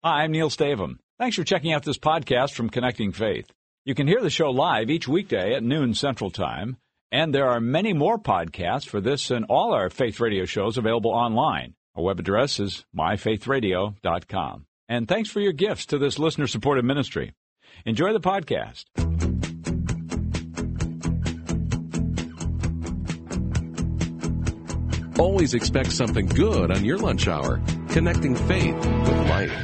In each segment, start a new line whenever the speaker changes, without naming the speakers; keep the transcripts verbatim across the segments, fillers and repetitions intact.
Hi, I'm Neil Stavum. Thanks for checking out this podcast from Connecting Faith. You can hear the show live each weekday at noon Central Time, and there are many more podcasts for this and all our Faith Radio shows available online. Our web address is my faith radio dot com. And thanks for your gifts to this listener-supported ministry. Enjoy the podcast.
Always expect something good on your lunch hour. Connecting Faith with Life.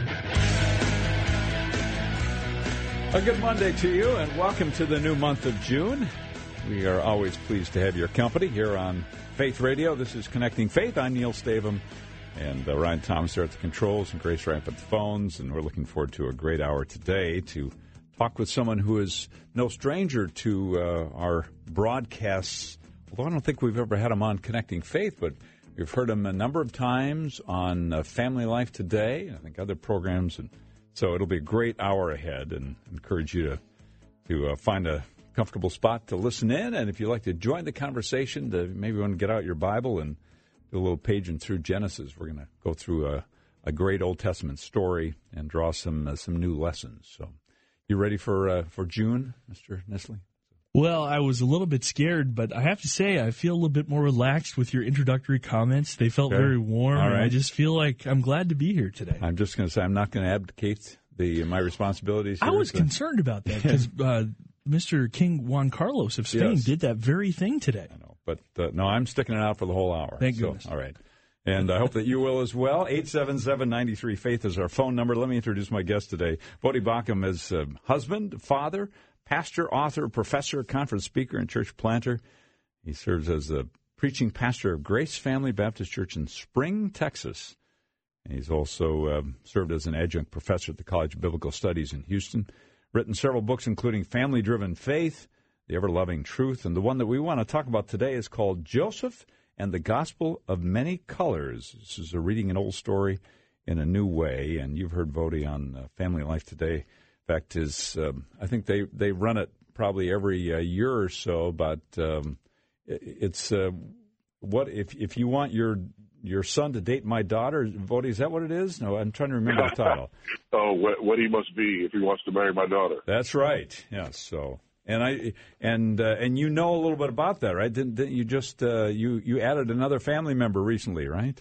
A good Monday to you, and welcome to the new month of June. We are always pleased to have your company here on Faith Radio. This is Connecting Faith. I'm Neil Stavum, and uh, Ryan Thomas there at the controls, and Grace Rapp at the phones, and we're looking forward to a great hour today to talk with someone who is no stranger to uh, our broadcasts, although I don't think we've ever had him on Connecting Faith, but we've heard him a number of times on uh, Family Life Today, I think other programs, and so it'll be a great hour ahead, and encourage you to, to uh, find a comfortable spot to listen in. And if you'd like to join the conversation, to maybe want to get out your Bible and do a little paging through Genesis. We're going to go through a, a great Old Testament story and draw some uh, some new lessons. So you ready for uh, for June, Mister Nisling?
Well, I was a little bit scared, but I have to say I feel a little bit more relaxed with your introductory comments. They felt
okay.
very warm,
All right.
and I just feel like I'm glad to be here today.
I'm just going to say I'm not going to abdicate the my responsibilities here,
I was
so.
concerned about that because uh, Mister King Juan Carlos of Spain
yes.
did that very thing today.
I know, but uh, no, I'm sticking it out for the whole hour.
Thank
so,
goodness.
All right. And I hope that you will as well. eight seven seven, nine three, faith is our phone number. Let me introduce my guest today. Voddie Baucham is uh, husband, father, pastor, author, professor, conference speaker, and church planter. He serves as the preaching pastor of Grace Family Baptist Church in Spring, Texas. And he's also uh, served as an adjunct professor at the College of Biblical Studies in Houston. Written several books, including Family Driven Faith, The Ever-Loving Truth, and the one that we want to talk about today is called Joseph and the Gospel of Many Colors. This is a reading an old story in a new way, and you've heard Voddie on uh, Family Life Today. In fact, is um, I think they, they run it probably every uh, year or so, but um, it, it's uh, what if if you want your your son to date my daughter, Voddie, is that what it is? No, I'm trying to remember the title.
Oh, what, what he must be if he wants to marry my daughter.
That's right. Yes. So, and I and uh, and you know a little bit about that, right? Didn't, didn't you just uh, you you added another family member recently, right?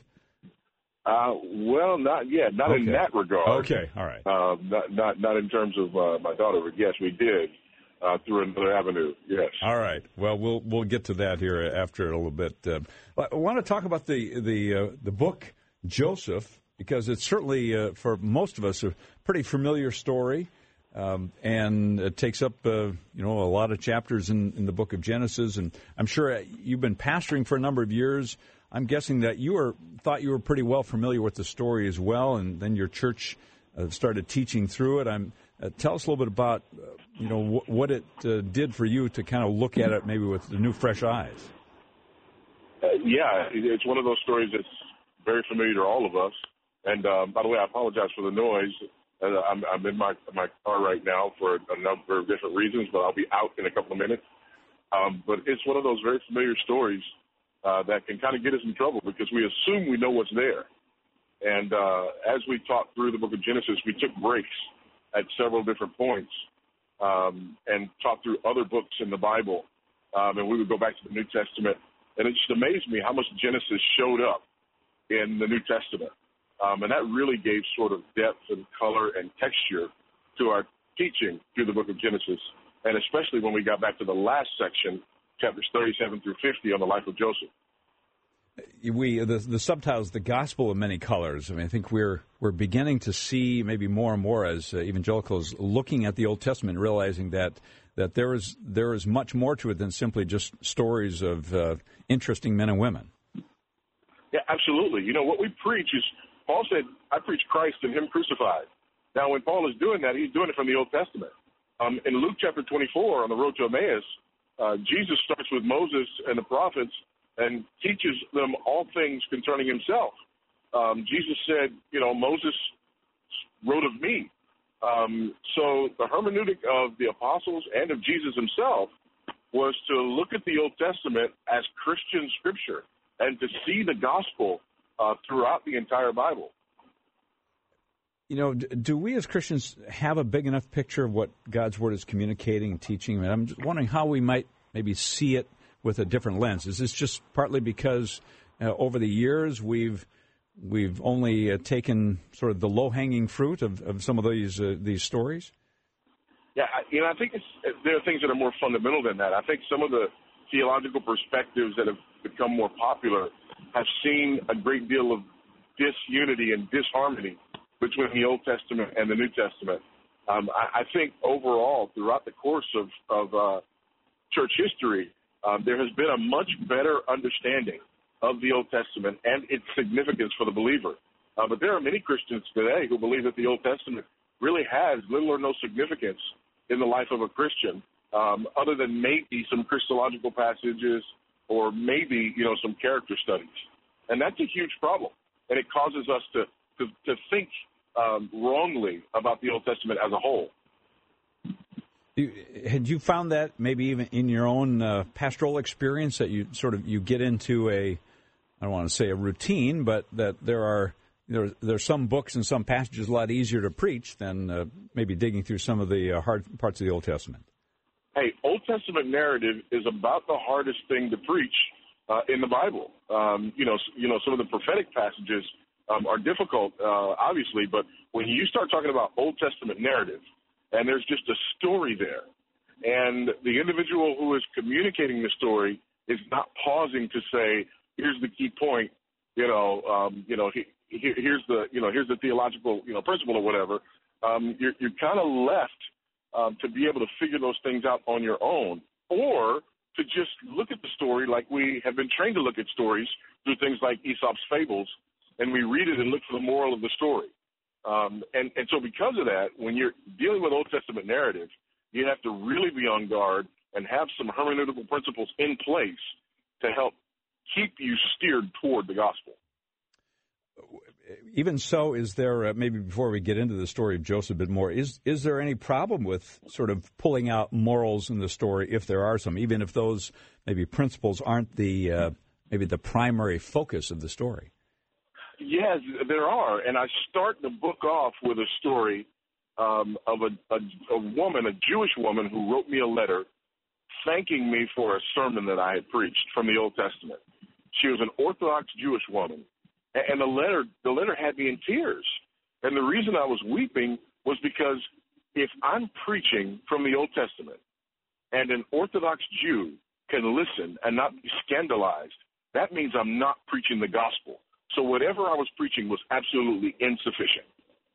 Uh, well, not yet, not
okay.
in that regard.
Okay. All right.
Uh, not not not in terms of uh, my daughter, but yes, we did uh, through another avenue. Yes.
All right. Well, we'll we'll get to that here after a little bit. Uh, I want to talk about the the uh, the book Joseph, because it's certainly uh, for most of us a pretty familiar story, um, and it takes up uh, you know a lot of chapters in, in the book of Genesis. And I'm sure you've been pastoring for a number of years. I'm guessing that you were thought you were pretty well familiar with the story as well, and then your church uh, started teaching through it. I'm uh, tell us a little bit about uh, you know wh- what it uh, did for you to kind of look at it maybe with the new fresh eyes.
Uh, yeah, it, it's one of those stories that's very familiar to all of us. And uh, by the way, I apologize for the noise. Uh, I'm, I'm in my my car right now for a number of different reasons, but I'll be out in a couple of minutes. Um, but it's one of those very familiar stories uh, that can kind of get us in trouble because we assume we know what's there. And uh, as we talked through the book of Genesis, we took breaks at several different points um, and talked through other books in the Bible. Um, and we would go back to the New Testament. And it just amazed me how much Genesis showed up in the New Testament. Um, and that really gave sort of depth and color and texture to our teaching through the book of Genesis, and especially when we got back to the last section, chapters thirty-seven through fifty, on the life of Joseph.
We the the subtitles, the Gospel of Many Colors. I mean, I think we're we're beginning to see maybe more and more as uh, evangelicals looking at the Old Testament, realizing that that there is there is much more to it than simply just stories of uh, interesting men and women.
Yeah, absolutely. You know, what we preach is, Paul said, I preach Christ and him crucified. Now, when Paul is doing that, he's doing it from the Old Testament. Um, in Luke chapter twenty-four, on the road to Emmaus, uh, Jesus starts with Moses and the prophets and teaches them all things concerning himself. Um, Jesus said, you know, Moses wrote of me. Um, so the hermeneutic of the apostles and of Jesus himself was to look at the Old Testament as Christian scripture and to see the gospel uh, throughout the entire Bible.
You know, do we as Christians have a big enough picture of what God's Word is communicating and teaching? I mean, I'm just wondering how we might maybe see it with a different lens. Is this just partly because uh, over the years we've we've only uh, taken sort of the low-hanging fruit of, of some of these uh, these stories?
Yeah, you know, I think it's, there are things that are more fundamental than that. I think some of the theological perspectives that have become more popular have seen a great deal of disunity and disharmony between the Old Testament and the New Testament. Um, I, I think overall, throughout the course of, of uh, church history, um, there has been a much better understanding of the Old Testament and its significance for the believer. Uh, but there are many Christians today who believe that the Old Testament really has little or no significance in the life of a Christian, um, other than maybe some Christological passages or maybe, you know, some character studies. And that's a huge problem. And it causes us to, to, to think um, wrongly about the Old Testament as a whole.
You, had you found that maybe even in your own uh, pastoral experience that you sort of you get into a, I don't want to say a routine, but that there are there there's some books and some passages a lot easier to preach than uh, maybe digging through some of the uh, hard parts of the Old Testament?
Hey, Old Testament narrative is about the hardest thing to preach uh, in the Bible. Um, you know, you know, some of the prophetic passages um, are difficult, uh, obviously, but when you start talking about Old Testament narrative, and there's just a story there, and the individual who is communicating the story is not pausing to say, "Here's the key point," you know, um, you know, he, he, here's the, you know, here's the theological, you know, principle or whatever. Um, you're you're kind of left um, to be able to figure those things out on your own, or to just look at the story like we have been trained to look at stories through things like Aesop's fables, and we read it and look for the moral of the story. Um, and, and so because of that, when you're dealing with Old Testament narrative, you have to really be on guard and have some hermeneutical principles in place to help keep you steered toward the gospel.
Even so, is there, uh, maybe before we get into the story of Joseph a bit more, is is there any problem with sort of pulling out morals in the story, if there are some, even if those maybe principles aren't the uh, maybe the primary focus of the story?
Yes, there are. And I start the book off with a story um, of a, a, a woman, a Jewish woman, who wrote me a letter thanking me for a sermon that I had preached from the Old Testament. She was an Orthodox Jewish woman. And the letter, the letter had me in tears. And the reason I was weeping was because if I'm preaching from the Old Testament and an Orthodox Jew can listen and not be scandalized, that means I'm not preaching the gospel. So whatever I was preaching was absolutely insufficient.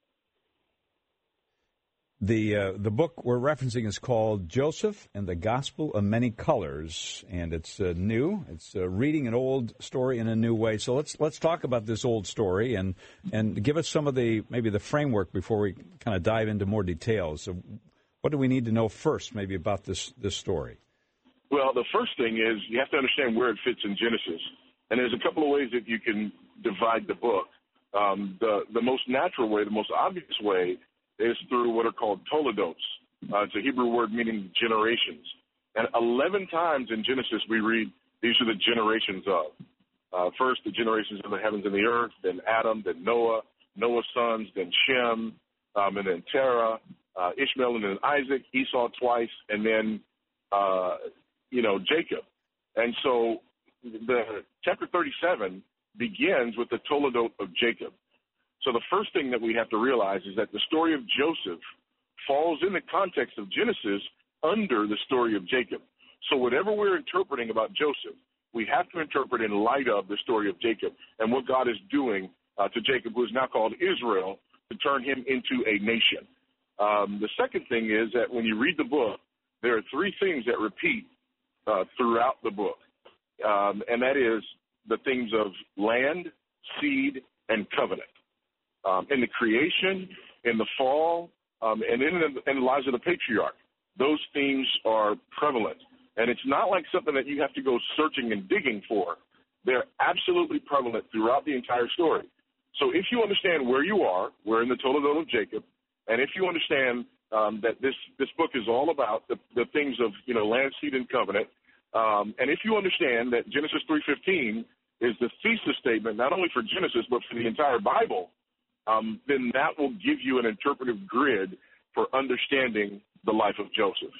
The uh, the book we're referencing is called Joseph and the Gospel of Many Colors, and it's uh, new. It's uh, reading an old story in a new way. So let's let's talk about this old story and and give us some of the maybe the framework before we kind of dive into more details. So what do we need to know first, maybe about this this story?
Well, the first thing is you have to understand where it fits in Genesis, and there's a couple of ways that you can divide the book. Um, the the most natural way, the most obvious way, is through what are called toledotes. Uh, it's a Hebrew word meaning generations. And eleven times in Genesis we read these are the generations of. Uh, first, the generations of the heavens and the earth, then Adam, then Noah, Noah's sons, then Shem, um, and then Terah, uh, Ishmael, and then Isaac, Esau twice, and then, uh, you know, Jacob. And so the chapter thirty-seven begins with the toledot of Jacob. So the first thing that we have to realize is that the story of Joseph falls in the context of Genesis under the story of Jacob. So whatever we're interpreting about Joseph, we have to interpret in light of the story of Jacob and what God is doing uh, to Jacob, who is now called Israel, to turn him into a nation. Um, the second thing is that when you read the book, there are three things that repeat uh, throughout the book, um, and that is the themes of land, seed, and covenant. Um, in the creation, in the fall, um, and in the, in the lives of the patriarch, those themes are prevalent. And it's not like something that you have to go searching and digging for. They're absolutely prevalent throughout the entire story. So if you understand where you are, we're in the toledot of Jacob, and if you understand um, that this, this book is all about the, the things of, you know, land, seed, and covenant, um, and if you understand that Genesis three fifteen is the thesis statement not only for Genesis but for the entire Bible, um, then that will give you an interpretive grid for understanding the life of Joseph.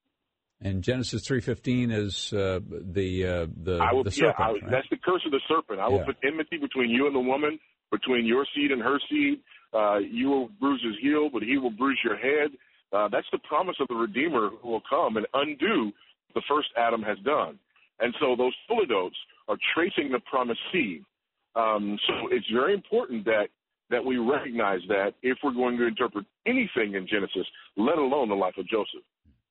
And Genesis three fifteen is uh, the uh, the,
I will,
the
yeah,
serpent,
I,
right?
That's the curse of the serpent. I will
yeah.
put enmity between you and the woman, between your seed and her seed. Uh, you will bruise his heel, but he will bruise your head. Uh, that's the promise of the Redeemer who will come and undo the first Adam has done. And so those toledotes are tracing the promised seed. Um, so it's very important that, that we recognize that if we're going to interpret anything in Genesis, let alone the life of Joseph.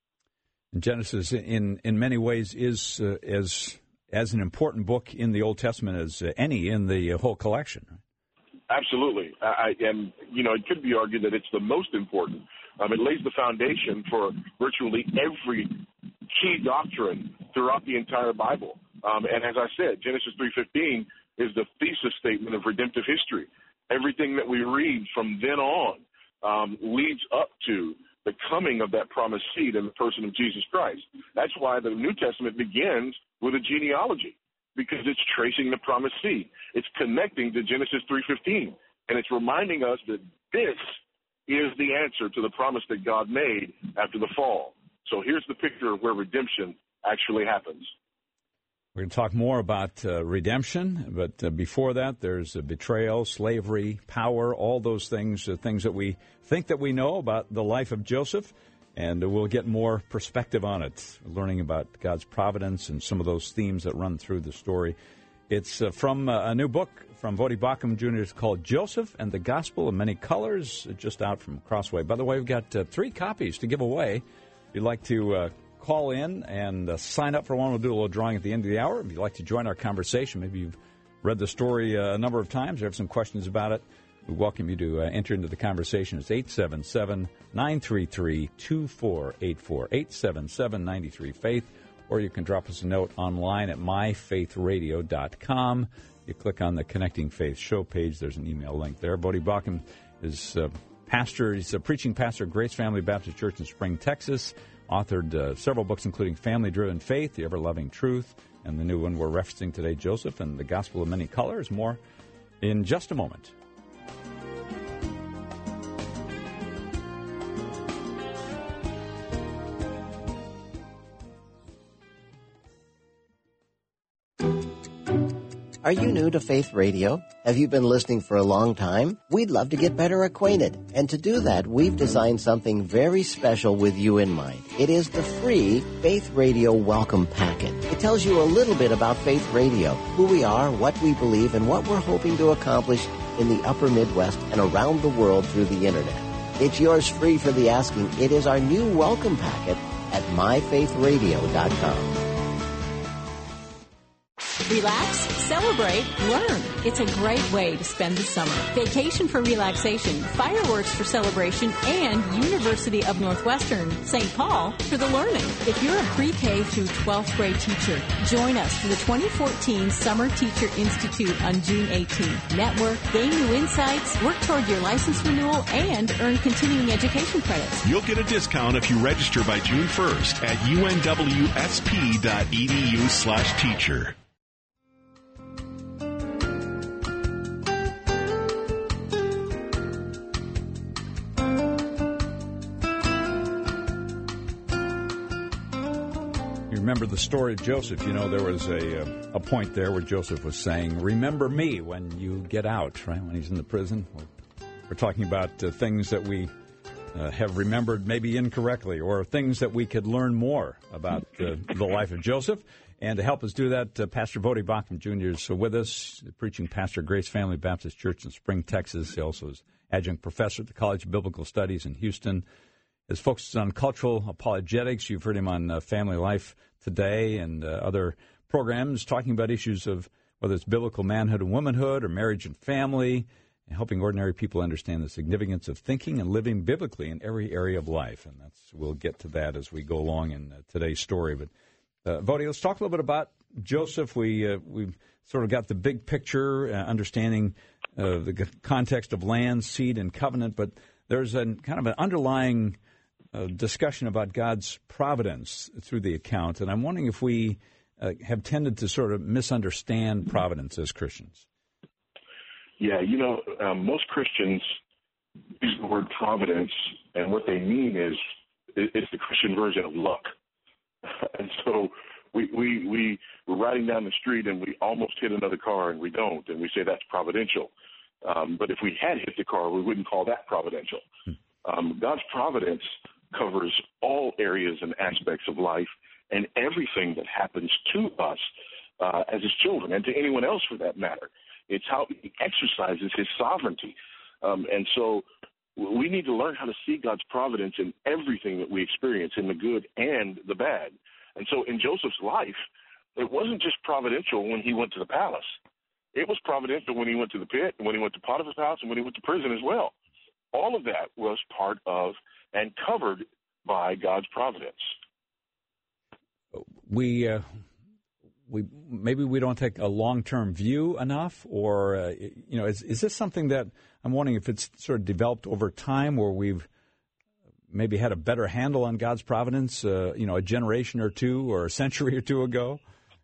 Genesis, in, in many ways, is uh, as as an important book in the Old Testament as uh, any in the whole collection.
Absolutely. I, and, you know, it could be argued that it's the most important. Um, it lays the foundation for virtually every key doctrine throughout the entire Bible. Um, and as I said, Genesis three fifteen is the thesis statement of redemptive history. Everything that we read from then on um, leads up to the coming of that promised seed in the person of Jesus Christ. That's why the New Testament begins with a genealogy, because it's tracing the promised seed. It's connecting to Genesis three fifteen, and it's reminding us that this is the answer to the promise that God made after the fall. So here's the picture of where redemption actually happens.
We're going to talk more about uh, redemption, but uh, before that, there's uh, betrayal, slavery, power, all those things, uh, things that we think that we know about the life of Joseph, and uh, we'll get more perspective on it, learning about God's providence and some of those themes that run through the story. It's uh, from uh, a new book from Voddie Baucham Junior It's called Joseph and the Gospel of Many Colors, just out from Crossway. By the way, we've got uh, three copies to give away. If you'd like to uh, call in and uh, sign up for one, we'll do a little drawing at the end of the hour. If you'd like to join our conversation, maybe you've read the story uh, a number of times or have some questions about it, we welcome you to uh, enter into the conversation. It's eight seven seven, nine three three, two four eight four, eight seven seven, nine three, faith, or you can drop us a note online at my faith radio dot com. You click on the Connecting Faith show page. There's an email link there. Voddie Baucham is uh, pastor. He's a preaching pastor at Grace Family Baptist Church in Spring, Texas. Authored uh, several books, including Family Driven Faith, The Ever-Loving Truth, and the new one we're referencing today, Joseph and the Gospel of Many Colors. More in just a moment.
Are you new to Faith Radio? Have you been listening for a long time? We'd love to get better acquainted. And to do that, we've designed something very special with you in mind. It is the free Faith Radio Welcome Packet. It tells you a little bit about Faith Radio, who we are, what we believe, and what we're hoping to accomplish in the upper Midwest and around the world through the Internet. It's yours free for the asking. It is our new Welcome Packet at my faith radio dot com.
Relax, celebrate, learn. It's a great way to spend the summer. Vacation for relaxation, fireworks for celebration, and University of Northwestern Saint Paul for the learning. If you're a pre-K through twelfth grade teacher, join us for the twenty fourteen Summer Teacher Institute on June eighteenth. Network, gain new insights, work toward your license renewal, and earn continuing education credits.
You'll get a discount if you register by June first at U N W S P dot E D U slash teacher.
Remember the story of Joseph. You know, there was a a point there where Joseph was saying, remember me when you get out, right, when he's in the prison. We're talking about uh, things that we uh, have remembered maybe incorrectly, or things that we could learn more about uh, the life of Joseph. And to help us do that, uh, Pastor Voddie Baucham Junior is with us, the preaching pastor at Grace Family Baptist Church in Spring, Texas. He also is adjunct professor at the College of Biblical Studies in Houston. His focus is on cultural apologetics. You've heard him on uh, Family Life Today and uh, other programs talking about issues of whether it's biblical manhood and womanhood or marriage and family, and helping ordinary people understand the significance of thinking and living biblically in every area of life. And that's we'll get to that as we go along in uh, today's story. But, uh, Voddie, let's talk a little bit about Joseph. We, uh, we've sort of got the big picture, uh, understanding uh, the context of land, seed, and covenant, but there's a kind of an underlying Uh, discussion about God's providence through the account, and I'm wondering if we uh, have tended to sort of misunderstand providence as Christians.
Yeah, you know, um, most Christians use the word providence, and what they mean is it's the Christian version of luck. And so we, we, we, we're riding down the street and we almost hit another car and we don't, and we say that's providential. Um, but if we had hit the car, we wouldn't call that providential. Um, God's providence covers all areas and aspects of life and everything that happens to us uh, as his children, and to anyone else for that matter. It's how he exercises his sovereignty. Um, and so we need to learn how to see God's providence in everything that we experience, in the good and the bad. And so in Joseph's life, it wasn't just providential when he went to the palace. It was providential when he went to the pit, and when he went to Potiphar's house, and when he went to prison as well. All of that was part of and covered by God's providence.
We uh, we maybe we don't take a long-term view enough, or uh, you know, is is this something that I'm wondering if it's sort of developed over time, where we've maybe had a better handle on God's providence, uh, you know, a generation or two or a century or two ago?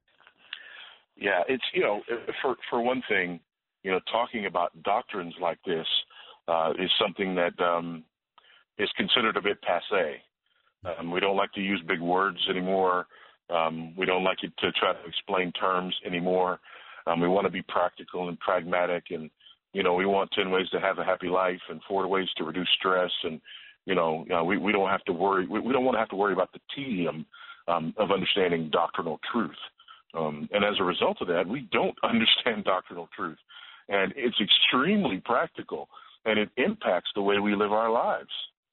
Yeah, it's, you know, for for one thing, you know, talking about doctrines like this uh, is something that um, is considered a bit passé. Um, we don't like to use big words anymore. Um, we don't like it to try to explain terms anymore. Um, we want to be practical and pragmatic, and, you know, we want ten ways to have a happy life and four ways to reduce stress, and, you know, you know we, we don't have to worry. We, we don't want to have to worry about the tedium um, of understanding doctrinal truth. Um, and as a result of that, we don't understand doctrinal truth. And it's extremely practical, and it impacts the way we live our lives.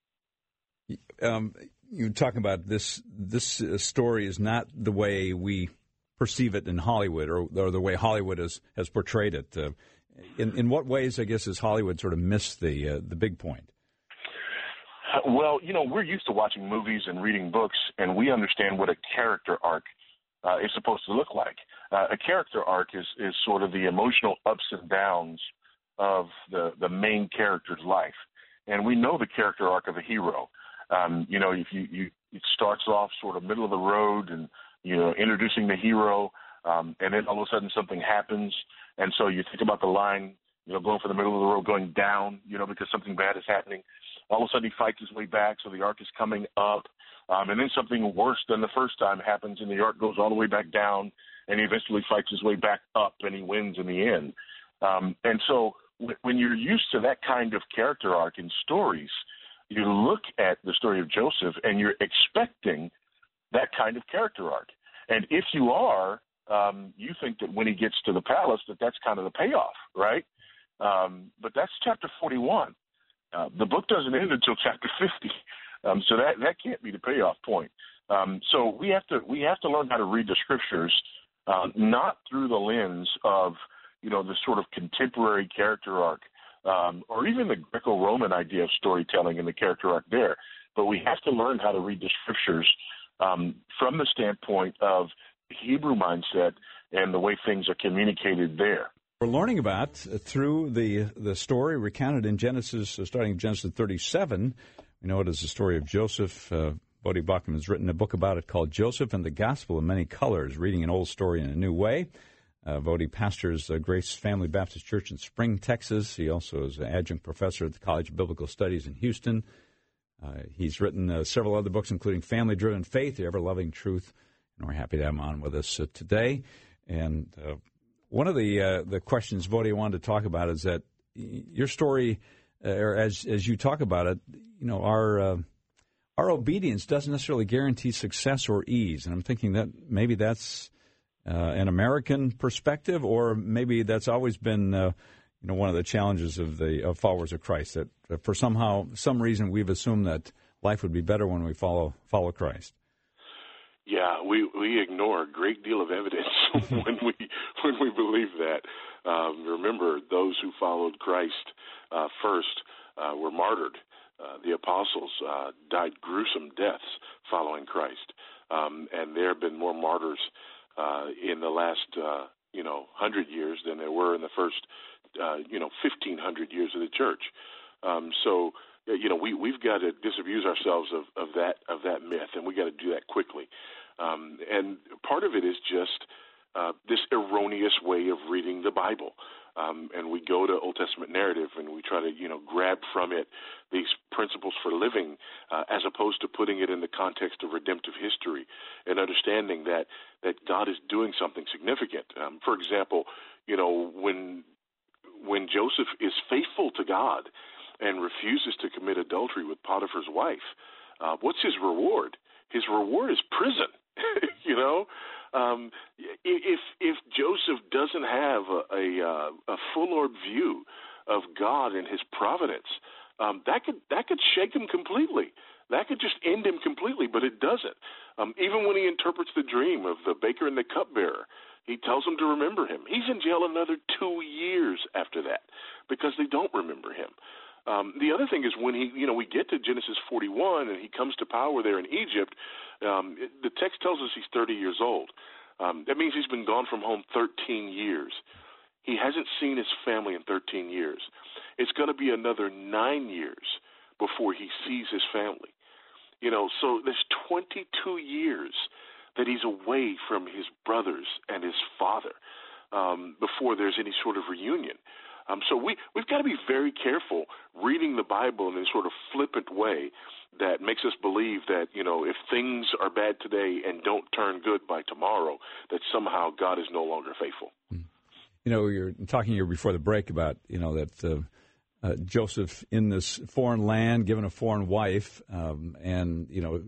Um, you talk about this. This uh, story is not the way we perceive it in Hollywood, or, or the way Hollywood has, has portrayed it. Uh, in, in what ways, I guess, has Hollywood sort of missed the uh, the big point?
Well, you know, we're used to watching movies and reading books, and we understand what a character arc uh, is supposed to look like. Uh, a character arc is, is sort of the emotional ups and downs of the, the main character's life. And we know the character arc of a hero. Um, you know, if you, you it starts off sort of middle of the road and, you know, introducing the hero, um, and then all of a sudden something happens. And so you think about the line, you know, going from the middle of the road, going down, you know, because something bad is happening. All of a sudden he fights his way back, so the arc is coming up. Um, and then something worse than the first time happens, and the arc goes all the way back down, and he eventually fights his way back up, and he wins in the end. Um, and so w- when you're used to that kind of character arc in stories, you look at the story of Joseph, and you're expecting that kind of character arc. And if you are, um, you think that when he gets to the palace, that that's kind of the payoff, right? Um, but that's chapter forty-one. Uh, the book doesn't end until chapter fifty, um, so that, that can't be the payoff point. Um, so we have to we have to learn how to read the scriptures, uh, not through the lens of, you know, the sort of contemporary character arc, um, or even the Greco-Roman idea of storytelling and the character arc there. But we have to learn how to read the scriptures um, from the standpoint of the Hebrew mindset and the way things are communicated there.
We're learning about uh, through the the story recounted in Genesis, uh, starting in Genesis thirty-seven. We know it as the story of Joseph. Uh, Bodie Bacham has written a book about it called Joseph and the Gospel in Many Colors, reading an old story in a new way. Uh, Bodie pastors uh, Grace Family Baptist Church in Spring, Texas. He also is an adjunct professor at the College of Biblical Studies in Houston. Uh, he's written uh, several other books, including Family-Driven Faith, The Ever-Loving Truth. And we're happy to have him on with us uh, today. And uh, one of the uh, the questions, Bodie, wanted to talk about is that your story, uh, or as as you talk about it, you know, our uh, our obedience doesn't necessarily guarantee success or ease. And I'm thinking that maybe that's uh, an American perspective, or maybe that's always been uh, you know one of the challenges of the of followers of Christ. That uh, for somehow some reason we've assumed that life would be better when we follow follow Christ.
Yeah, we, we ignore a great deal of evidence when we when we believe that. Um, remember, those who followed Christ uh, first uh, were martyred. Uh, the apostles uh, died gruesome deaths following Christ, um, and there have been more martyrs uh, in the last uh, you know hundred years than there were in the first uh, you know fifteen hundred years of the church. Um, so. You know, we we've got to disabuse ourselves of, of that of that myth, and we got to do that quickly. Um, and part of it is just uh, this erroneous way of reading the Bible.
Um, and we go to Old Testament narrative and we try to, you know, grab from it these principles for living uh, as opposed to putting it in the context of redemptive history and understanding that, that God is doing something significant. Um, for example, you know, when when Joseph is faithful to God and refuses to commit adultery with Potiphar's wife, uh, what's his reward? His reward is prison, you know? Um, if if Joseph doesn't have a, a, a full-orbed view of God and His providence, um, that could that could shake him completely. That could just end him completely, but it doesn't. Um, even when he interprets the dream of the baker and the cupbearer, he tells them to remember him. He's in jail another two years after that because they don't remember him. Um, the other thing is when he, you know, we get to Genesis forty-one and he comes to power there in Egypt, um, it, the text tells us he's thirty years old. Um, that means he's been gone from home thirteen years. He hasn't seen his family in thirteen years. It's going to be another nine years before he sees his family. You know, so there's twenty-two years that he's away from his brothers and his father um, before there's any sort of reunion. Um, so we, we've got to be very careful reading the Bible in a sort of flippant way that makes us believe that, you know, if things are bad today and don't turn good by tomorrow, that somehow God is no longer faithful.
You know, you're talking here before the break about, you know, that uh, uh, Joseph in this foreign land, given a foreign wife, um, and, you know,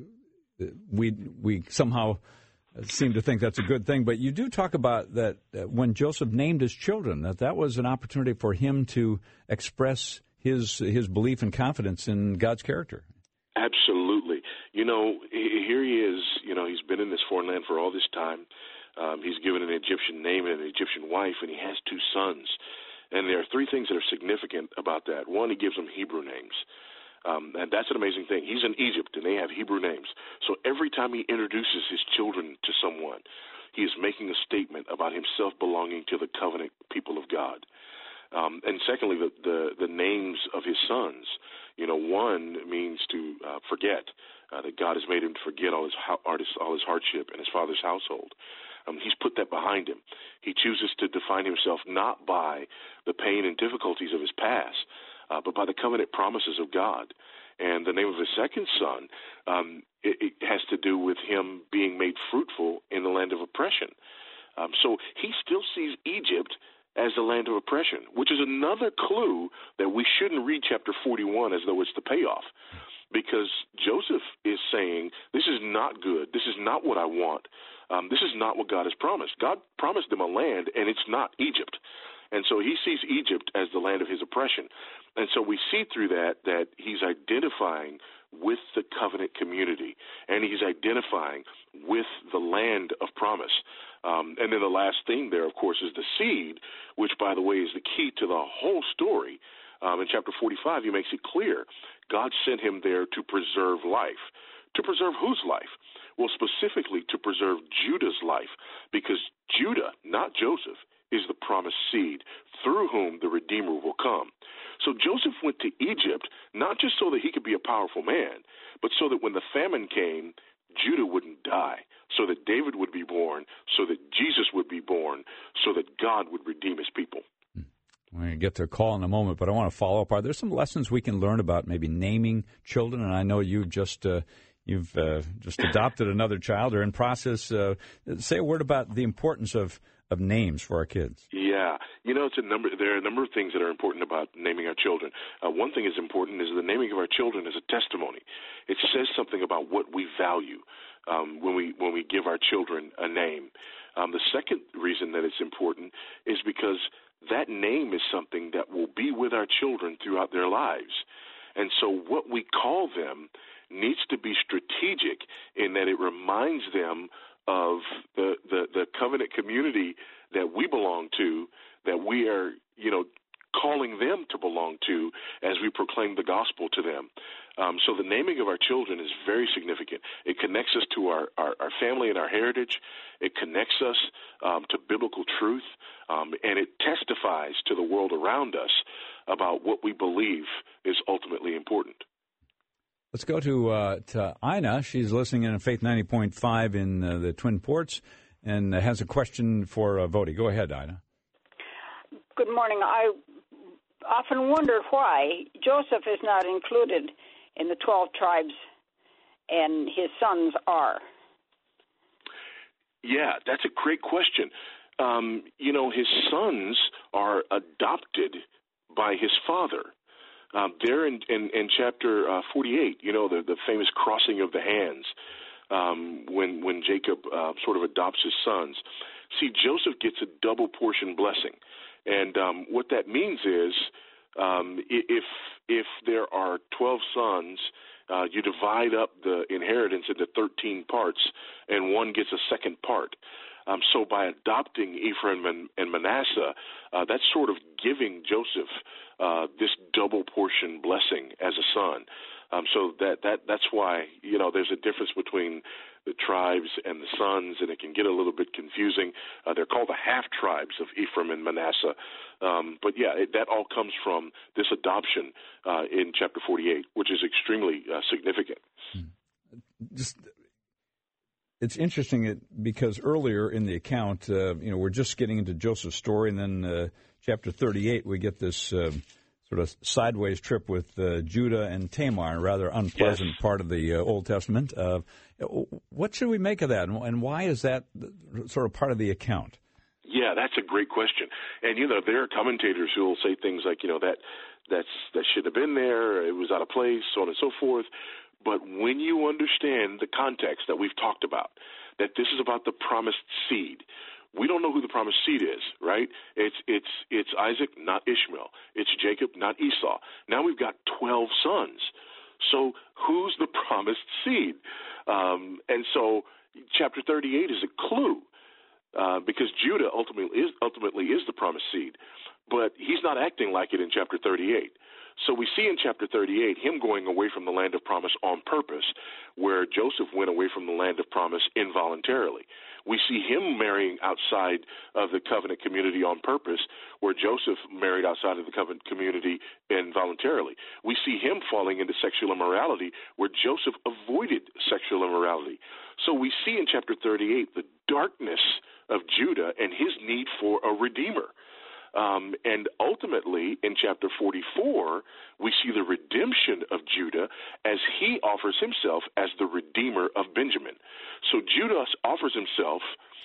we we somehow seem to think that's a good thing. But you do talk about that uh, when Joseph named his children, that that was an opportunity for him to express his his belief and confidence in God's character.
Absolutely. You know, here he is, you know, he's been in this foreign land for all this time. Um, he's given an Egyptian name and an Egyptian wife, and he has two sons. And there are three things that are significant about that. One, he gives them Hebrew names. Um, and that's an amazing thing. He's in Egypt, and they have Hebrew names. So every time he introduces his children to someone, he is making a statement about himself belonging to the covenant people of God. Um, and secondly, the, the, the names of his sons. You know, one means to uh, forget, uh, that God has made him to forget all his, all his hardship in his father's household. Um, he's put that behind him. He chooses to define himself not by the pain and difficulties of his past, uh, but by the covenant promises of God. And the name of his second son, um, it, it has to do with him being made fruitful in the land of oppression. Um, so he still sees Egypt as the land of oppression, which is another clue that we shouldn't read chapter forty-one as though it's the payoff. Because Joseph is saying, this is not good. This is not what I want. Um, this is not what God has promised. God promised him a land, and it's not Egypt. And so he sees Egypt as the land of his oppression. And so we see through that that he's identifying with the covenant community, and he's identifying with the land of promise. Um, and then the last thing there, of course, is the seed, which, by the way, is the key to the whole story. Um, in chapter forty-five, he makes it clear God sent him there to preserve life. To preserve whose life? Well, specifically to preserve Judah's life, because Judah, not Joseph, is the promised seed through whom the Redeemer will come. So Joseph went to Egypt not just so that he could be a powerful man, but so that when the famine came, Judah wouldn't die, so that David would be born, so that Jesus would be born, so that God would redeem his people.
We're going to get to a call in a moment, but I want to follow up. Are there some lessons we can learn about maybe naming children? And I know you've just uh, you've uh, just adopted another child or in process. Uh, say a word about the importance of, of names for our kids.
Yeah. You know, it's a number. There are a number of things that are important about naming our children. Uh, one thing is important is the naming of our children is a testimony. It says something about what we value um, when we when we give our children a name. Um, the second reason that it's important is because that name is something that will be with our children throughout their lives. And so what we call them needs to be strategic in that it reminds them of the, the, the covenant community that we belong to, that we are, you know, calling them to belong to as we proclaim the gospel to them. Um, so the naming of our children is very significant. It connects us to our, our, our family and our heritage. It connects us um, to biblical truth, um, and it testifies to the world around us about what we believe is ultimately important.
Let's go to uh, to Ina. She's listening in at Faith ninety point five in uh, the Twin Ports and has a question for uh, Voddie. Go ahead, Ina.
Good morning. I often wondered why Joseph is not included in the twelve tribes and his sons are.
Yeah, that's a great question. Um, you know, his sons are adopted by his father. Um, there in, in, in chapter uh, forty-eight, you know, the, the famous crossing of the hands, um, when, when Jacob uh, sort of adopts his sons. See, Joseph gets a double portion blessing. And um, what that means is um, if if there are twelve sons, uh, you divide up the inheritance into thirteen parts, and one gets a second part. Um, so by adopting Ephraim and, and Manasseh, uh, that's sort of giving Joseph uh, this double portion blessing as a son. Um, so that, that that's why, you know, there's a difference between the tribes and the sons, and it can get a little bit confusing. Uh, they're called the half-tribes of Ephraim and Manasseh. Um, but, yeah, it, that all comes from this adoption uh, in chapter forty-eight, which is extremely uh, significant.
Just, it's interesting because earlier in the account, uh, you know, we're just getting into Joseph's story, and then uh, chapter thirty-eight, we get this uh, sort of sideways trip with uh, Judah and Tamar, a rather unpleasant yes. part of the uh, Old Testament. Uh, what should we make of that, and why is that sort of part of the account?
Yeah, that's a great question. And, you know, there are commentators who will say things like, you know, that that's, that should have been there, it was out of place, so on and so forth. But when you understand the context that we've talked about, that this is about the promised seed, we don't know who the promised seed is, right? It's it's it's Isaac, not Ishmael. It's Jacob, not Esau. Now we've got twelve sons. So who's the promised seed? Um, and so chapter thirty-eight is a clue uh, because Judah ultimately is ultimately is the promised seed, but he's not acting like it in chapter thirty-eight. So we see in chapter thirty-eight him going away from the land of promise on purpose, where Joseph went away from the land of promise involuntarily. We see him marrying outside of the covenant community on purpose, where Joseph married outside of the covenant community involuntarily. We see him falling into sexual immorality, where Joseph avoided sexual immorality. So we see in chapter thirty-eight the darkness of Judah and his need for a redeemer. Um, and ultimately, in chapter forty-four, we see the redemption of Judah as he offers himself as the redeemer of Benjamin. So Judah offers himself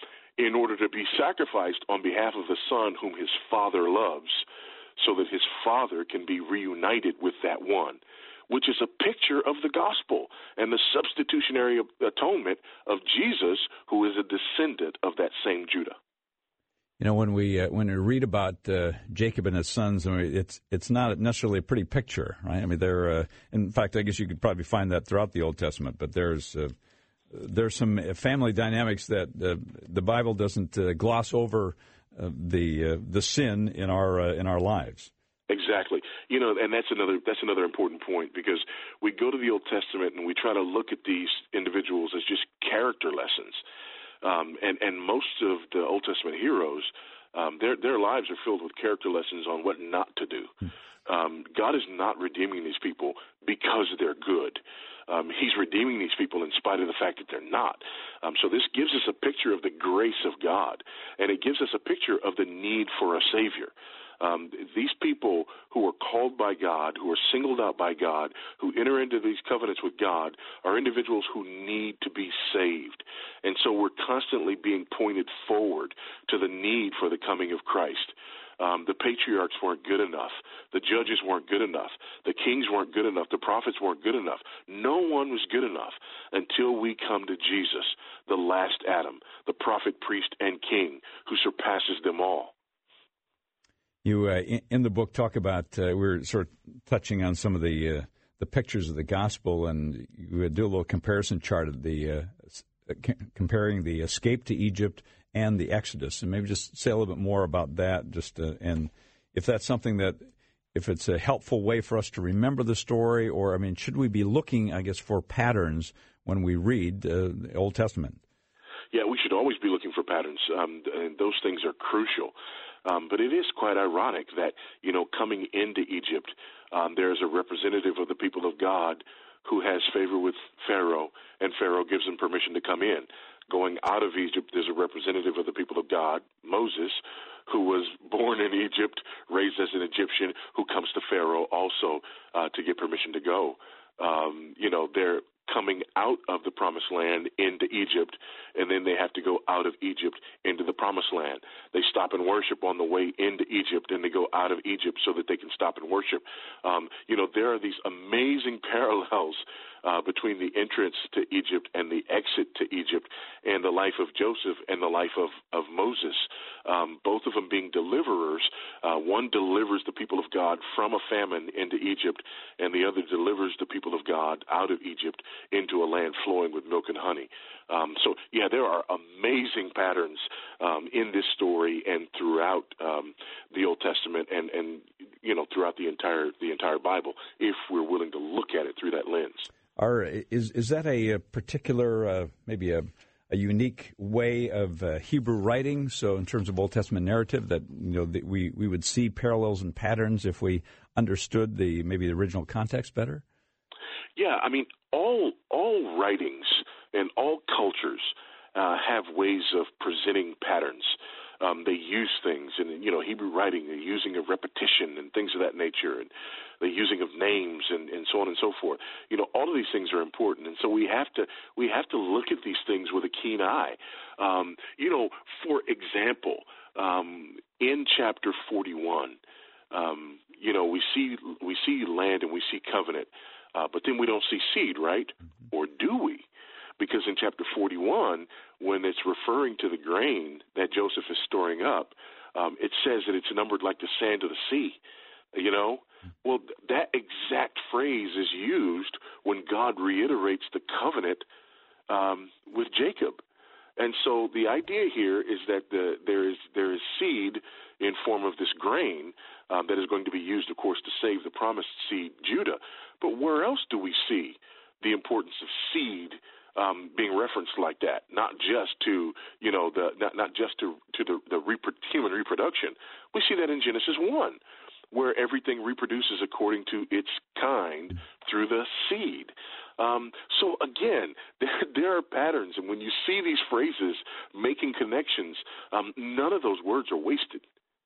in order to be sacrificed on behalf of the son whom his father loves, so that his father can be reunited with that one, which is a picture of the gospel and the substitutionary atonement of Jesus, who is a descendant of that same Judah.
You know, when we uh, when we read about uh, Jacob and his sons, I mean, it's it's not necessarily a pretty picture, right? I mean, they're uh, in fact, I guess you could probably find that throughout the Old Testament. But there's uh, there's some family dynamics that uh, the Bible doesn't uh, gloss over uh, the uh, the sin in our uh, in our lives.
Exactly. You know, and that's another that's another important point, because we go to the Old Testament and we try to look at these individuals as just character lessons. Um, and, and most of the Old Testament heroes, um, their their lives are filled with character lessons on what not to do. Um, God is not redeeming these people because they're good. Um, he's redeeming these people in spite of the fact that they're not. Um, so this gives us a picture of the grace of God, and it gives us a picture of the need for a Savior. Um, these people who are called by God, who are singled out by God, who enter into these covenants with God, are individuals who need to be saved. And so we're constantly being pointed forward to the need for the coming of Christ. Um, the patriarchs weren't good enough. The judges weren't good enough. The kings weren't good enough. The prophets weren't good enough. No one was good enough until we come to Jesus, the last Adam, the prophet, priest, and king, who surpasses them all.
You, uh, in, in the book, talk about, uh, we're sort of touching on some of the uh, the pictures of the gospel, and you do a little comparison chart of the, uh, c- comparing the escape to Egypt and the Exodus, and maybe just say a little bit more about that, just uh, and if that's something that, if it's a helpful way for us to remember the story, or, I mean, should we be looking, I guess, for patterns when we read uh, the Old Testament?
Yeah, we should always be looking for patterns, um, and those things are crucial. Um, but it is quite ironic that, you know, coming into Egypt, um, there's a representative of the people of God who has favor with Pharaoh, and Pharaoh gives him permission to come in. Going out of Egypt, there's a representative of the people of God, Moses, who was born in Egypt, raised as an Egyptian, who comes to Pharaoh also uh, to get permission to go. Um, you know, they're coming out of the promised land into Egypt, and then they have to go out of Egypt into the promised land. They stop and worship on the way into Egypt, and they go out of Egypt so that they can stop and worship. Um, you know, there are these amazing parallels uh, between the entrance to Egypt and the exit to Egypt, and the life of Joseph and the life of, of Moses, um, both of them being deliverers. Uh, one delivers the people of God from a famine into Egypt, and the other delivers the people of God out of Egypt into a land flowing with milk and honey. Um, so, yeah, there are amazing patterns um, in this story and throughout um, the Old Testament, and, and you know throughout the entire the entire Bible, if we're willing to look at it through that lens.
Are is is that a, a particular uh, maybe a a unique way of uh, Hebrew writing? So, in terms of Old Testament narrative, that you know that we we would see parallels and patterns if we understood the maybe the original context better.
Yeah, I mean, all all writings and all cultures uh, have ways of presenting patterns. Um, they use things, and you know, Hebrew writing, the using of repetition and things of that nature, and the using of names and, and so on and so forth. You know, all of these things are important, and so we have to we have to look at these things with a keen eye. Um, you know, for example, um, in chapter forty-one, um, you know, we see we see land and we see covenant. Uh, but then we don't see seed, right? Or do we? Because in chapter forty-one, when it's referring to the grain that Joseph is storing up, um, it says that it's numbered like the sand of the sea, you know? Well, that exact phrase is used when God reiterates the covenant um, with Jacob. And so the idea here is that the, there is there is seed in form of this grain um, that is going to be used, of course, to save the promised seed, Judah. But where else do we see the importance of seed um, being referenced like that? Not just to you know the not not just to to the, the repro- human reproduction. We see that in Genesis one, where everything reproduces according to its kind through the seed. Um, so again, there, there are patterns, and when you see these phrases making connections, um, none of those words are wasted.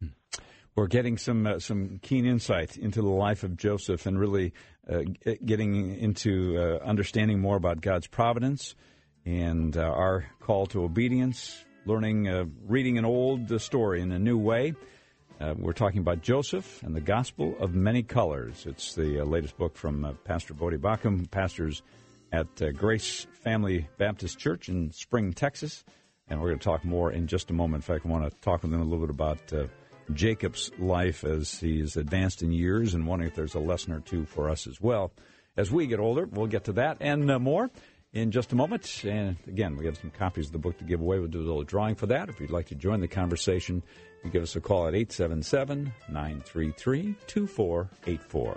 We're getting some uh, some keen insight into the life of Joseph, and really uh, getting into uh, understanding more about God's providence and uh, our call to obedience, learning, uh, reading an old story in a new way. Uh, we're talking about Joseph and the Gospel of Many Colors. It's the uh, latest book from uh, Pastor Bodie Baucham, pastors at uh, Grace Family Baptist Church in Spring, Texas. And we're going to talk more in just a moment. In fact, I want to talk with them a little bit about uh, Jacob's life as he's advanced in years, and wondering if there's a lesson or two for us as well. As we get older, we'll get to that and uh, more in just a moment. And again, we have some copies of the book to give away. We'll do a little drawing for that. If you'd like to join the conversation, you give us a call at eight seven seven, nine three three, two four eight four.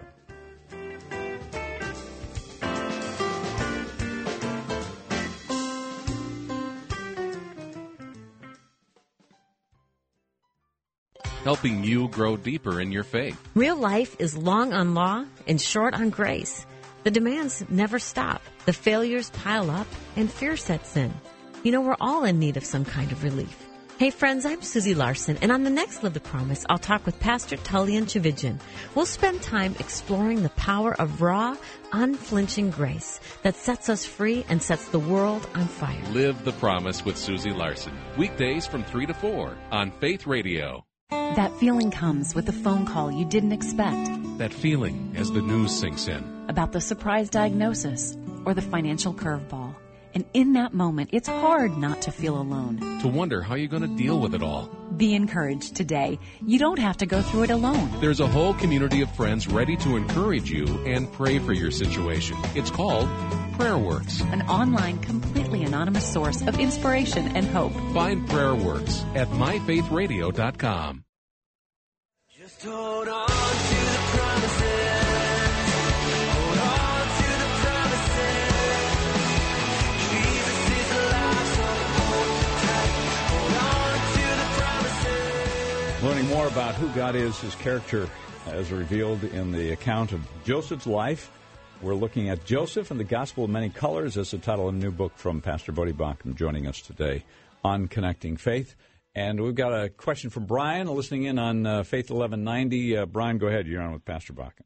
Helping you grow deeper in your faith.
Real life is long on law and short on grace. The demands never stop. The failures pile up and fear sets in. You know, we're all in need of some kind of relief. Hey friends, I'm Susie Larson, and on the next Live the Promise, I'll talk with Pastor Tullian Chividjian. We'll spend time exploring the power of raw, unflinching grace that sets us free and sets the world on fire.
Live the Promise with Susie Larson. Weekdays from three to four on Faith Radio.
That feeling comes with a phone call you didn't expect.
That feeling as the news sinks in.
About the surprise diagnosis or the financial curveball. And in that moment, it's hard not to feel alone.
To wonder how you're going to deal with it all.
Be encouraged today. You don't have to go through it alone.
There's a whole community of friends ready to encourage you and pray for your situation. It's called PrayerWorks,
an online, completely anonymous source of inspiration and hope.
Find PrayerWorks at my faith radio dot com.
Just hold on to the promises. Hold on to the promises. Jesus is alive, so hold tight. Hold on to the promises.
Learning more about who God is, his character, as revealed in the account of Joseph's life. We're looking at Joseph and the Gospel of Many Colors. That's the title of a new book from Pastor Bodie Baucham joining us today on Connecting Faith. And we've got a question from Brian listening in on uh, Faith eleven ninety. Uh, Brian, go ahead. You're on with Pastor Baucham.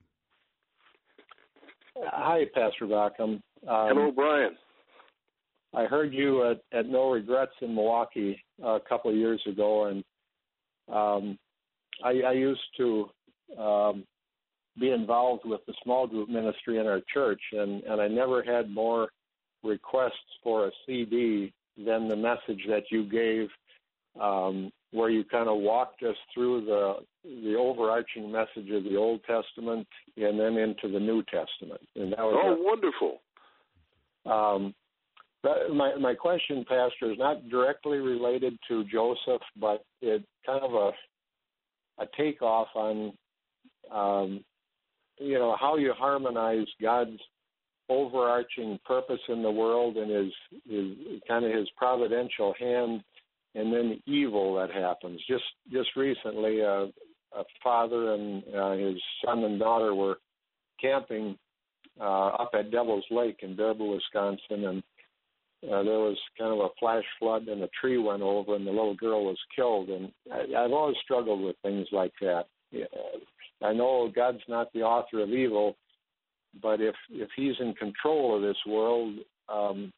Hi, Pastor Baucham. Um,
Hello, Brian.
I heard you at, at No Regrets in Milwaukee uh, a couple of years ago, and um, I, I used to um, be involved with the small group ministry in our church, and, and I never had more requests for a C D than the message that you gave, um, where you kind of walked us through the the overarching message of the Old Testament and then into the New Testament. And that was
oh,
a,
wonderful.
Um, but my my question, Pastor, is not directly related to Joseph, but it kind of a a takeoff on um, you know, how you harmonize God's overarching purpose in the world and his, his kind of his providential hand, and then evil that happens. Just just recently, uh, a father and uh, his son and daughter were camping uh, up at Devil's Lake in Baraboo, Wisconsin, and uh, there was kind of a flash flood, and a tree went over, and the little girl was killed. And I, I've always struggled with things like that. Yeah. I know God's not the author of evil, but if if He's in control of this world, um,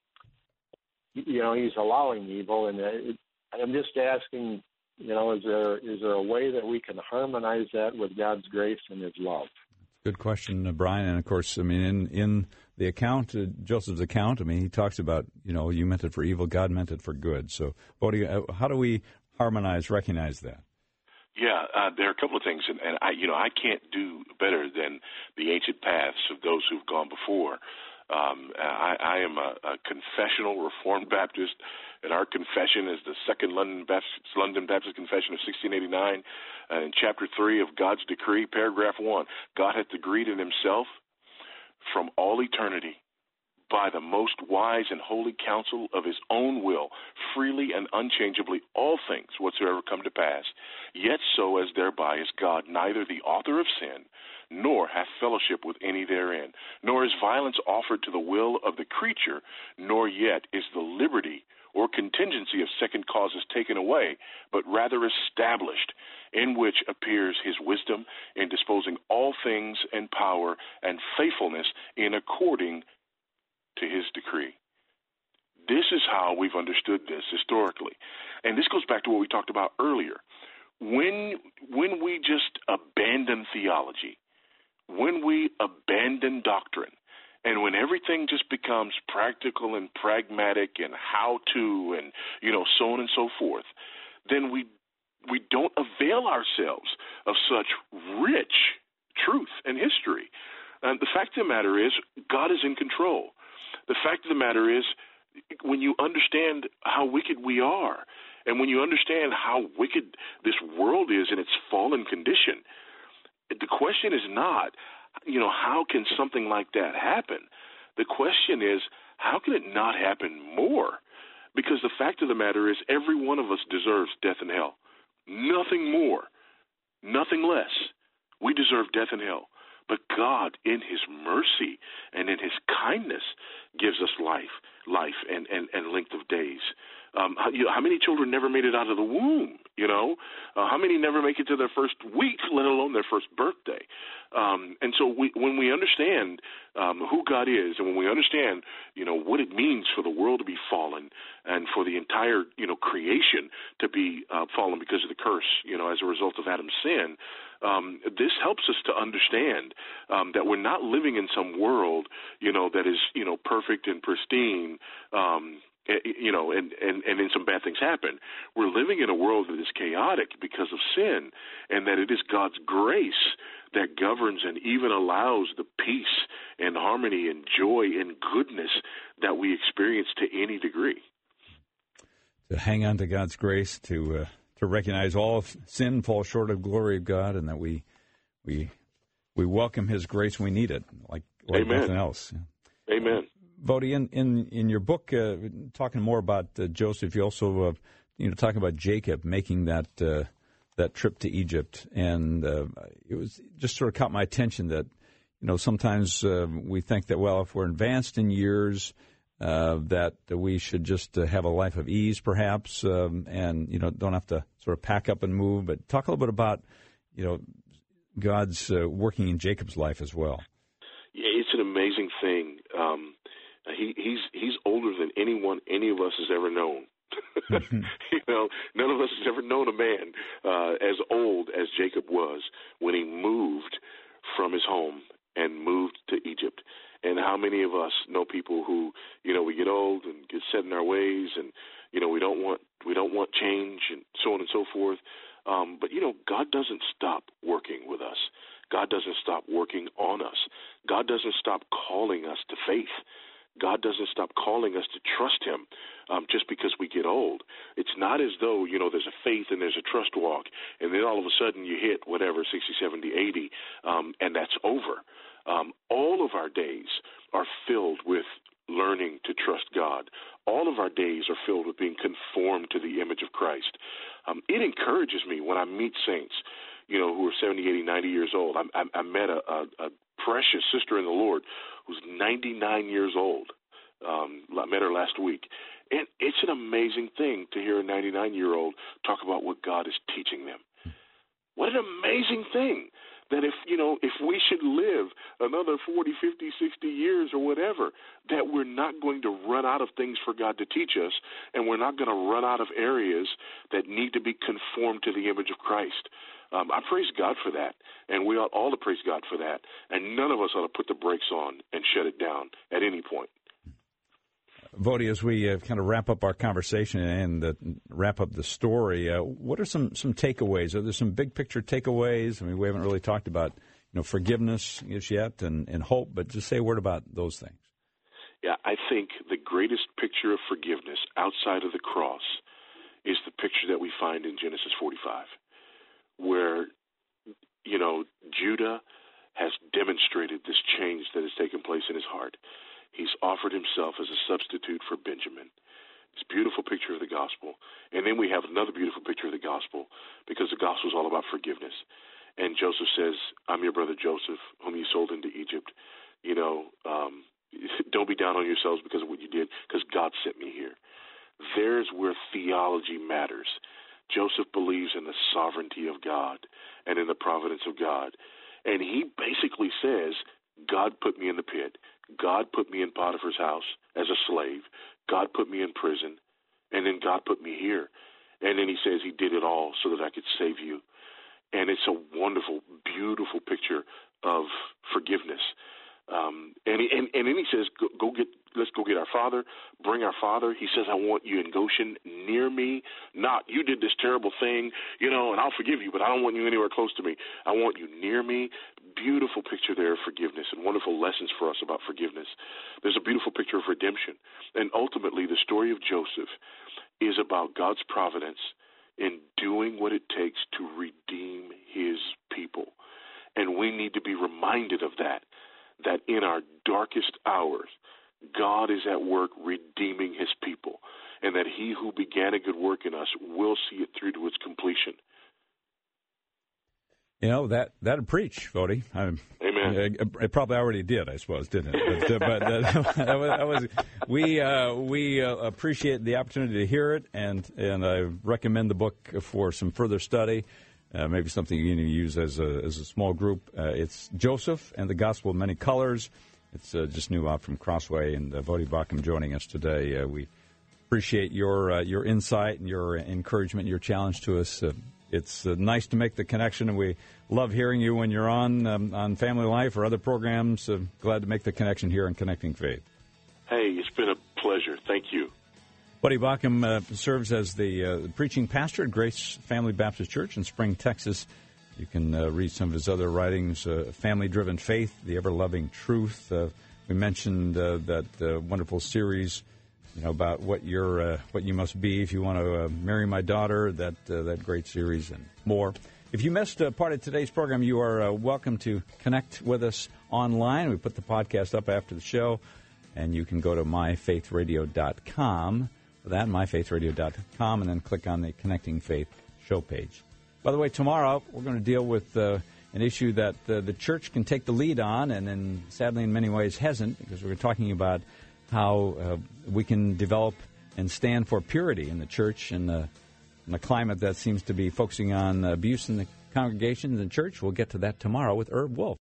you know, He's allowing evil, and it, I'm just asking, you know, is there is there a way that we can harmonize that with God's grace and His love?
Good question, uh, Brian. And of course, I mean, in in the account, uh, Joseph's account, I mean, he talks about, you know, you meant it for evil, God meant it for good. So, Bodie, uh, how do we harmonize, recognize that?
Yeah, uh, there are a couple of things, and, and I, you know, I can't do better than the ancient paths of those who've gone before. Um, I, I am a, a confessional Reformed Baptist, and our confession is the Second London Baptist, London Baptist Confession of sixteen eighty-nine. Uh, in Chapter three of God's Decree, paragraph one, God hath decreed in Himself from all eternity, by the most wise and holy counsel of His own will, freely and unchangeably all things whatsoever come to pass, yet so as thereby is God neither the author of sin, nor hath fellowship with any therein, nor is violence offered to the will of the creature, nor yet is the liberty or contingency of second causes taken away, but rather established, in which appears His wisdom in disposing all things and power and faithfulness in according to His decree. This is how we've understood this historically. And this goes back to what we talked about earlier. When when we just abandon theology, when we abandon doctrine, and when everything just becomes practical and pragmatic and how to and, you know, so on and so forth, then we we don't avail ourselves of such rich truth and history. And the fact of the matter is, God is in control. The fact of the matter is, when you understand how wicked we are, and when you understand how wicked this world is in its fallen condition, the question is not, you know, how can something like that happen? The question is, how can it not happen more? Because the fact of the matter is, every one of us deserves death and hell. Nothing more, nothing less. We deserve death and hell. But God, in His mercy and in His kindness, gives us life, life and, and, and length of days. Um, how, you know, how many children never made it out of the womb, you know? Uh, how many never make it to their first week, let alone their first birthday? Um, and so we, when we understand um, who God is, and when we understand, you know, what it means for the world to be fallen and for the entire, you know, creation to be uh, fallen because of the curse, you know, as a result of Adam's sin, um, this helps us to understand um, that we're not living in some world, you know, that is, you know, perfect and pristine, um you know, and, and, and then some bad things happen. We're living in a world that is chaotic because of sin, and that it is God's grace that governs and even allows the peace and harmony and joy and goodness that we experience to any degree.
To hang on to God's grace, to uh, to recognize all sin falls short of the glory of God, and that we we we welcome His grace when we need it, like, like
Amen.
nothing else.
Amen.
Bodie, in, in, in your book, uh, talking more about uh, Joseph, you also, uh, you know, talking about Jacob making that uh, that trip to Egypt, and uh, it was just sort of caught my attention that, you know, sometimes uh, we think that, well, if we're advanced in years, uh, that we should just uh, have a life of ease, perhaps, um, and, you know, don't have to sort of pack up and move. But talk a little bit about, you know, God's uh, working in Jacob's life as well.
Yeah, it's an amazing thing. Um, he, he's he's older than anyone any of us has ever known. You know, none of us has ever known a man uh, as old as Jacob was when he moved from his home and moved to Egypt. And how many of us know people who, you know, we get old and get set in our ways, and you know, we don't want we don't want change, and so on and so forth. Um, but you know, God doesn't stop working with us. God doesn't stop working on us. God doesn't stop calling us to faith. God doesn't stop calling us to trust him um, just because we get old. It's not as though, you know, there's a faith and there's a trust walk, and then all of a sudden you hit whatever, sixty, seventy, eighty, um, and that's over. Um, all of our days are filled with learning to trust God. All of our days are filled with being conformed to the image of Christ. Um, it encourages me when I meet saints, you know, who are seventy, eighty, ninety years old. I, I, I met a, a, a precious sister in the Lord who's ninety-nine years old. Um, I met her last week. And it's an amazing thing to hear a ninety-nine-year-old talk about what God is teaching them. What an amazing thing that if, you know, if we should live another forty, fifty, sixty years or whatever, that we're not going to run out of things for God to teach us, and we're not going to run out of areas that need to be conformed to the image of Christ. Um, I praise God for that, and we ought all to praise God for that, and none of us ought to put the brakes on and shut it down at any point.
Voddie, as we uh, kind of wrap up our conversation and uh, wrap up the story, uh, what are some, some takeaways? Are there some big picture takeaways? I mean, we haven't really talked about, you know, forgiveness just yet and, and hope, but just say a word about those things.
Yeah, I think the greatest picture of forgiveness outside of the cross is the picture that we find in Genesis forty-five, where, you know, Judah has demonstrated this change that has taken place in his heart. He's offered himself as a substitute for Benjamin. It's a beautiful picture of the gospel. And then we have another beautiful picture of the gospel, because the gospel is all about forgiveness. And Joseph says, I'm your brother Joseph, whom you sold into Egypt. You know, um, don't be down on yourselves because of what you did, because God sent me here. There's where theology matters. Joseph believes in the sovereignty of God and in the providence of God. And he basically says, God put me in the pit. God put me in Potiphar's house as a slave. God put me in prison. And then God put me here. And then he says he did it all so that I could save you. And it's a wonderful, beautiful picture of forgiveness. Um, and, he, and and then he says, go, go get, let's go get our father, bring our father. He says, I want you in Goshen near me, not you did this terrible thing, you know, and I'll forgive you, but I don't want you anywhere close to me. I want you near me. Beautiful picture there of forgiveness and wonderful lessons for us about forgiveness. There's a beautiful picture of redemption. And ultimately, the story of Joseph is about God's providence in doing what it takes to redeem his people. And we need to be reminded of that, that in our darkest hours, God is at work redeeming his people, and that he who began a good work in us will see it through to its completion.
You know, that that'd preach, Voddie. I,
Amen.
It probably already did, I suppose, didn't it? But, uh, but uh, that was, that was, we uh, we uh, appreciate the opportunity to hear it, and and I recommend the book for some further study. Uh, maybe something you can use as a as a small group. Uh, it's Joseph and the Gospel of Many Colors. It's uh, just new out from Crossway, and uh, Voddie Baucham joining us today. Uh, we appreciate your uh, your insight and your encouragement, your challenge to us. Uh, It's uh, nice to make the connection, and we love hearing you when you're on um, on Family Life or other programs. Uh, glad to make the connection here in Connecting Faith.
Hey, it's been a pleasure. Thank you.
Voddie Baucham uh, serves as the uh, preaching pastor at Grace Family Baptist Church in Spring, Texas. You can uh, read some of his other writings, uh, Family-Driven Faith, The Ever-Loving Truth. Uh, we mentioned uh, that uh, wonderful series, you know, about what you're, uh, what you must be if you want to uh, marry my daughter, that uh, that great series and more. If you missed uh, part of today's program, you are uh, welcome to connect with us online. We put the podcast up after the show, and you can go to my faith radio dot com for that, my faith radio dot com, and then click on the Connecting Faith show page. By the way, tomorrow we're going to deal with uh, an issue that uh, the church can take the lead on, and then sadly in many ways hasn't, because we're talking about how uh, we can develop and stand for purity in the church and the, in the climate that seems to be focusing on abuse in the congregations and church. We'll get to that tomorrow with Herb Wolf.